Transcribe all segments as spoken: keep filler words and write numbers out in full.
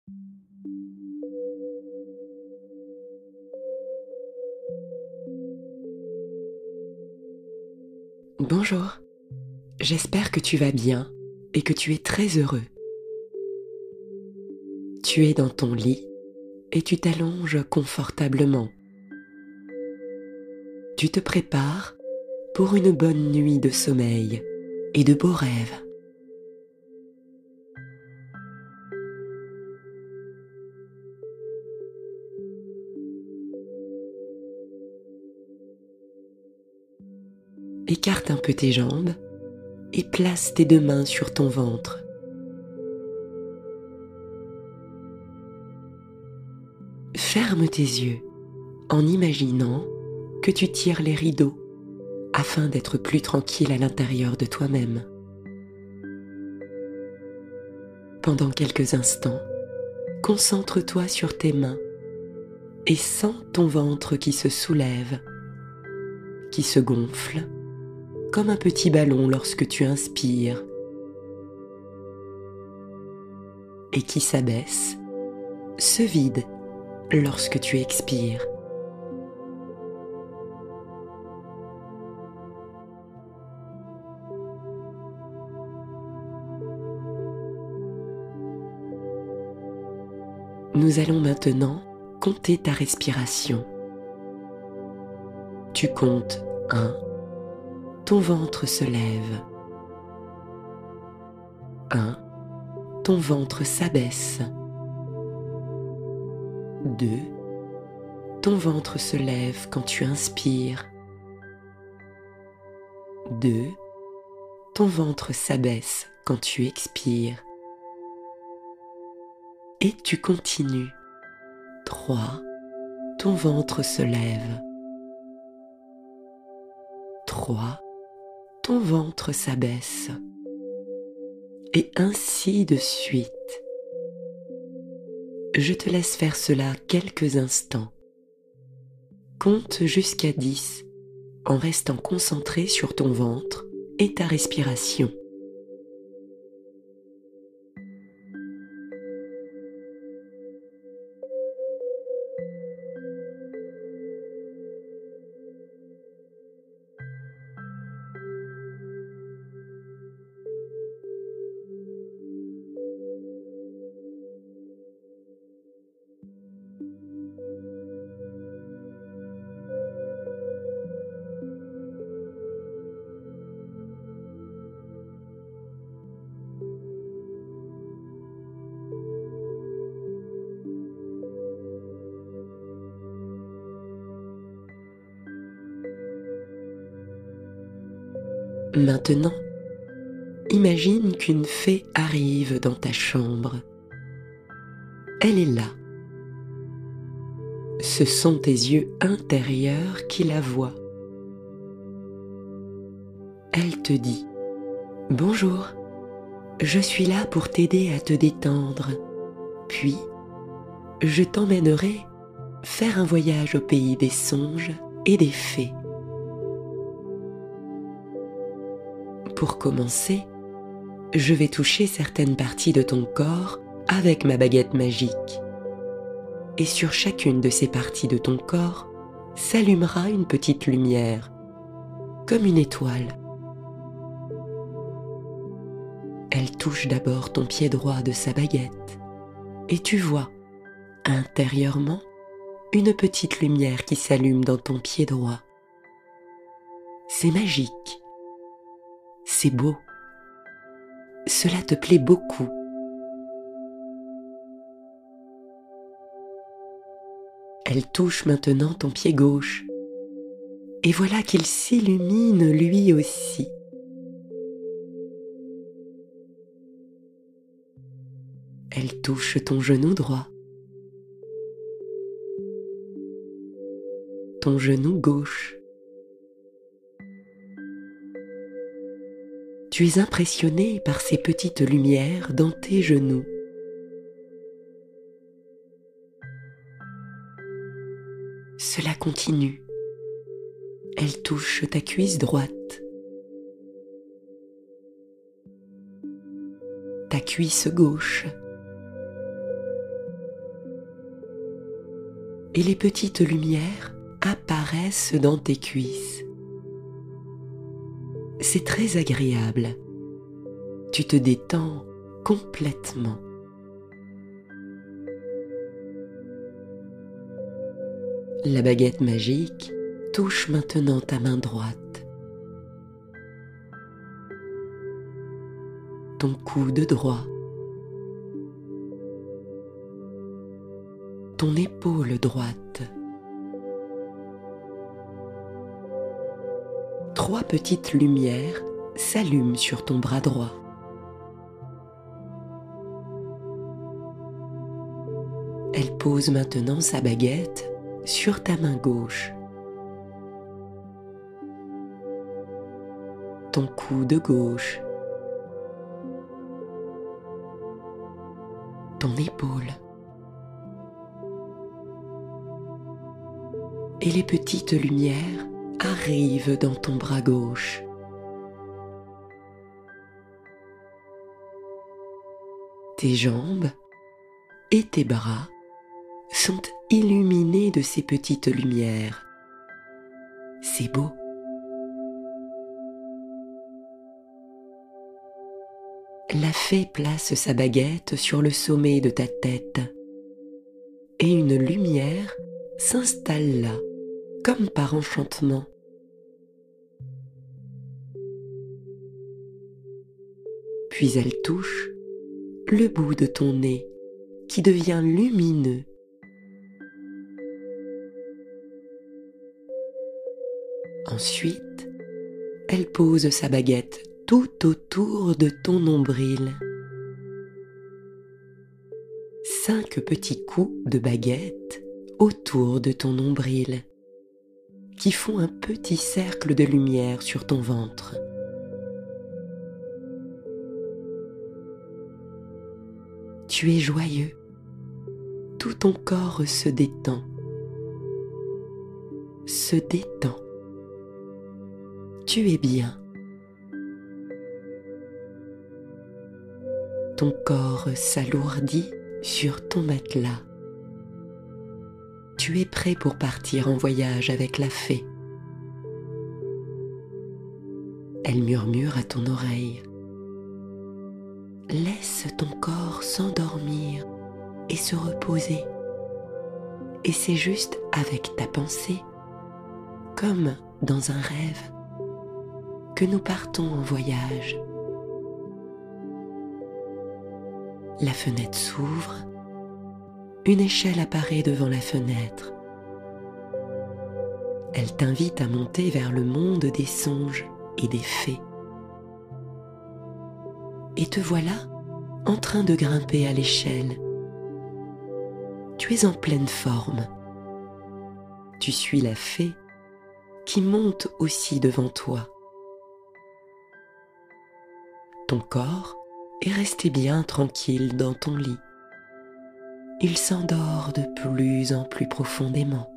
Bonjour, j'espère que tu vas bien et que tu es très heureux. Tu es dans ton lit et tu t'allonges confortablement. Tu te prépares pour une bonne nuit de sommeil et de beaux rêves. Écarte un peu tes jambes et place tes deux mains sur ton ventre. Ferme tes yeux en imaginant que tu tires les rideaux afin d'être plus tranquille à l'intérieur de toi-même. Pendant quelques instants, concentre-toi sur tes mains et sens ton ventre qui se soulève, qui se gonfle, comme un petit ballon lorsque tu inspires, et qui s'abaisse, se vide lorsque tu expires. Nous allons maintenant compter ta respiration. Tu comptes un, ton ventre se lève. un, ton ventre s'abaisse. deux, ton ventre se lève quand tu inspires. deux, ton ventre s'abaisse quand tu expires. Et tu continues. trois, ton ventre se lève. trois, ton ventre s'abaisse. Et ainsi de suite. Je te laisse faire cela quelques instants. Compte jusqu'à dix en restant concentré sur ton ventre et ta respiration. Maintenant, imagine qu'une fée arrive dans ta chambre. Elle est là. Ce sont tes yeux intérieurs qui la voient. Elle te dit « Bonjour, je suis là pour t'aider à te détendre. Puis, je t'emmènerai faire un voyage au pays des songes et des fées. » Pour commencer, je vais toucher certaines parties de ton corps avec ma baguette magique. Et sur chacune de ces parties de ton corps s'allumera une petite lumière, comme une étoile. Elle touche d'abord ton pied droit de sa baguette, et tu vois, intérieurement, une petite lumière qui s'allume dans ton pied droit. C'est magique. C'est beau. Cela te plaît beaucoup. Elle touche maintenant ton pied gauche. Et voilà qu'il s'illumine lui aussi. Elle touche ton genou droit. Ton genou gauche. Tu es impressionné par ces petites lumières dans tes genoux. Cela continue. Elle touche ta cuisse droite, ta cuisse gauche, et les petites lumières apparaissent dans tes cuisses. C'est très agréable. Tu te détends complètement. La baguette magique touche maintenant ta main droite, ton coude droit, ton épaule droite. Trois petites lumières s'allument sur ton bras droit. Elle pose maintenant sa baguette sur ta main gauche. Ton coude gauche. Ton épaule. Et les petites lumières arrivent dans ton bras gauche. Tes jambes et tes bras sont illuminés de ces petites lumières. C'est beau. La fée place sa baguette sur le sommet de ta tête et une lumière s'installe là, comme par enchantement. Puis elle touche le bout de ton nez qui devient lumineux. Ensuite, elle pose sa baguette tout autour de ton nombril. Cinq petits coups de baguette autour de ton nombril qui font un petit cercle de lumière sur ton ventre. Tu es joyeux, tout ton corps se détend, se détend. Tu es bien. Ton corps s'alourdit sur ton matelas. Tu es prêt pour partir en voyage avec la fée. Elle murmure à ton oreille. Laisse ton corps s'endormir et se reposer. Et c'est juste avec ta pensée, comme dans un rêve, que nous partons en voyage. La fenêtre s'ouvre, une échelle apparaît devant la fenêtre. Elle t'invite à monter vers le monde des songes et des fées. Et te voilà en train de grimper à l'échelle. Tu es en pleine forme. Tu suis la fée qui monte aussi devant toi. Ton corps est resté bien tranquille dans ton lit. Il s'endort de plus en plus profondément.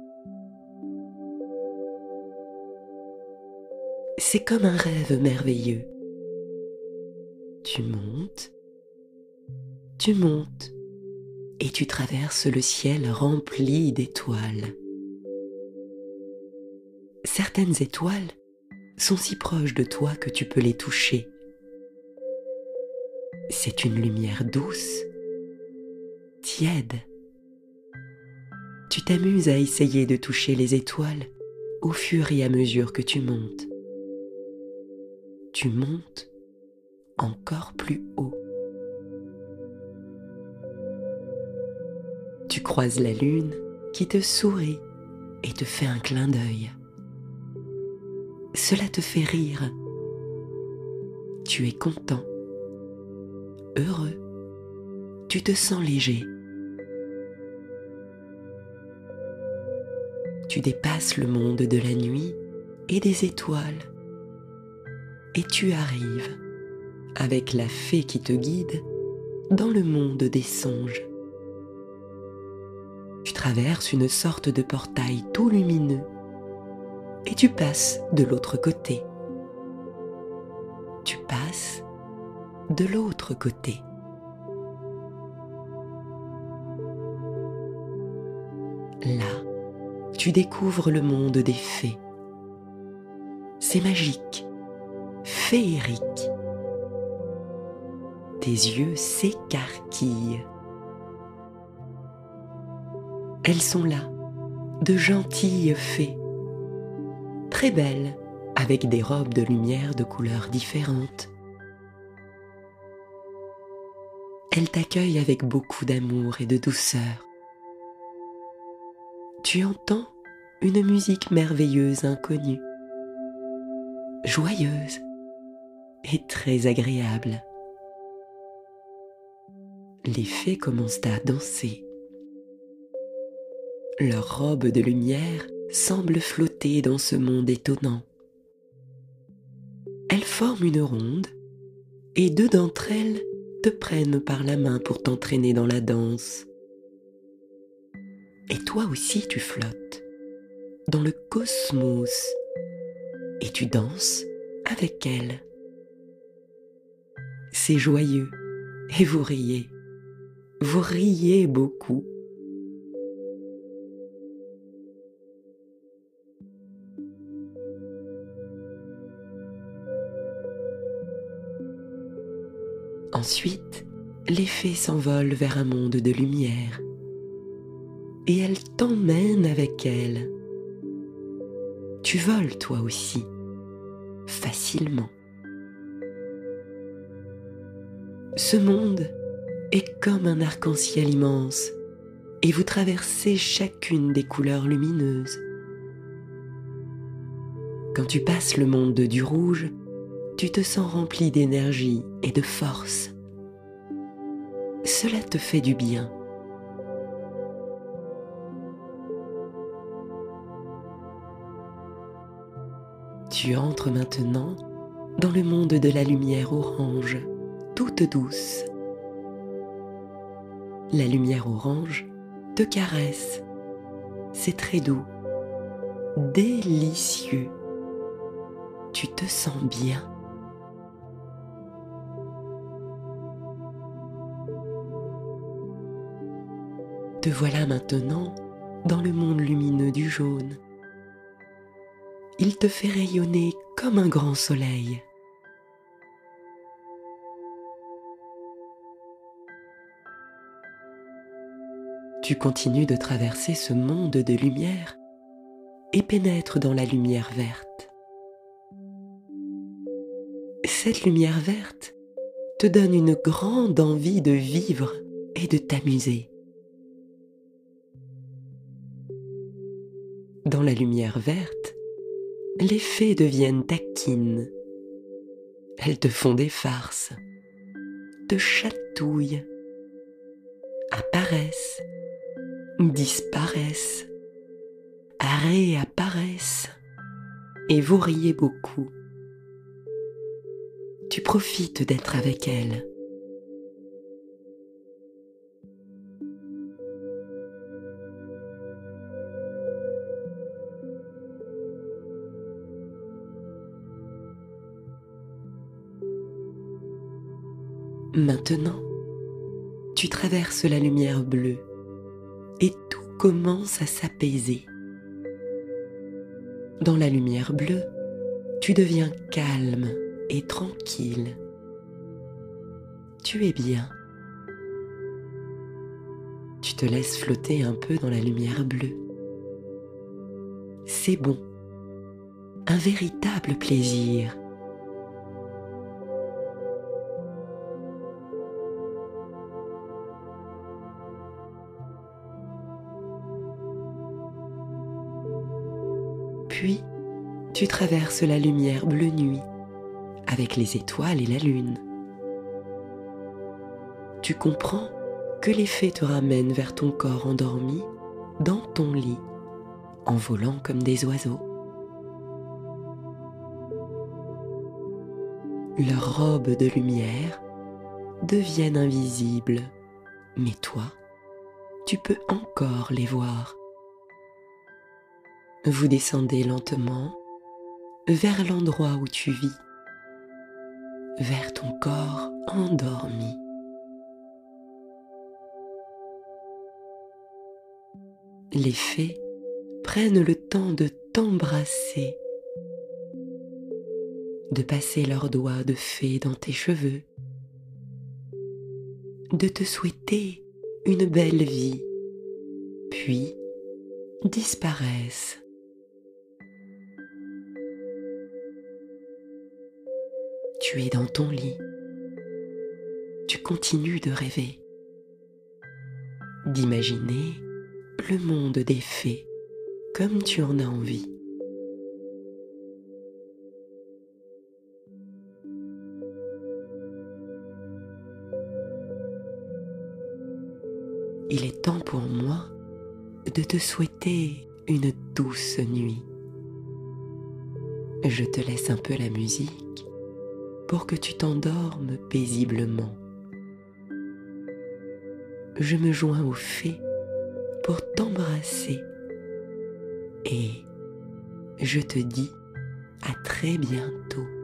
C'est comme un rêve merveilleux. Tu montes, tu montes, et tu traverses le ciel rempli d'étoiles. Certaines étoiles sont si proches de toi que tu peux les toucher. C'est une lumière douce, tiède. Tu t'amuses à essayer de toucher les étoiles au fur et à mesure que tu montes. Tu montes encore plus haut. Tu croises la lune qui te sourit et te fait un clin d'œil. Cela te fait rire. Tu es content. Heureux, tu te sens léger. Tu dépasses le monde de la nuit et des étoiles et tu arrives, avec la fée qui te guide, dans le monde des songes. Tu traverses une sorte de portail tout lumineux et tu passes de l'autre côté. Tu passes de l'autre côté. Là, tu découvres le monde des fées. C'est magique, féerique. Tes yeux s'écarquillent. Elles sont là, de gentilles fées, très belles, avec des robes de lumière de couleurs différentes. Elles t'accueillent avec beaucoup d'amour et de douceur. Tu entends une musique merveilleuse inconnue, joyeuse et très agréable. Les fées commencent à danser. Leurs robes de lumière semblent flotter dans ce monde étonnant. Elles forment une ronde et deux d'entre elles te prennent par la main pour t'entraîner dans la danse. Et toi aussi tu flottes dans le cosmos et tu danses avec elles. C'est joyeux et vous riez, vous riez beaucoup. Ensuite, les fées s'envolent vers un monde de lumière et elles t'emmènent avec elles. Tu voles toi aussi, facilement. Ce monde est comme un arc-en-ciel immense et vous traversez chacune des couleurs lumineuses. Quand tu passes le monde du rouge, tu te sens rempli d'énergie et de force. Cela te fait du bien. Tu entres maintenant dans le monde de la lumière orange, toute douce. La lumière orange te caresse. C'est très doux, délicieux. Tu te sens bien. Te voilà maintenant dans le monde lumineux du jaune. Il te fait rayonner comme un grand soleil. Tu continues de traverser ce monde de lumière et pénètres dans la lumière verte. Cette lumière verte te donne une grande envie de vivre et de t'amuser. Dans la lumière verte, les fées deviennent taquines. Elles te font des farces, te chatouillent, apparaissent, disparaissent, réapparaissent, et vous riez beaucoup. Tu profites d'être avec elles. Maintenant, tu traverses la lumière bleue et tout commence à s'apaiser. Dans la lumière bleue, tu deviens calme et tranquille. Tu es bien. Tu te laisses flotter un peu dans la lumière bleue. C'est bon, un véritable plaisir. Puis, tu traverses la lumière bleu nuit, avec les étoiles et la lune. Tu comprends que les fées te ramènent vers ton corps endormi, dans ton lit, en volant comme des oiseaux. Leurs robes de lumière deviennent invisibles, mais toi, tu peux encore les voir. Vous descendez lentement vers l'endroit où tu vis, vers ton corps endormi. Les fées prennent le temps de t'embrasser, de passer leurs doigts de fée dans tes cheveux, de te souhaiter une belle vie, puis disparaissent. Tu es dans ton lit, tu continues de rêver, d'imaginer le monde des fées comme tu en as envie. Il est temps pour moi de te souhaiter une douce nuit. Je te laisse un peu la musique pour que tu t'endormes paisiblement. Je me joins aux fées pour t'embrasser et je te dis à très bientôt.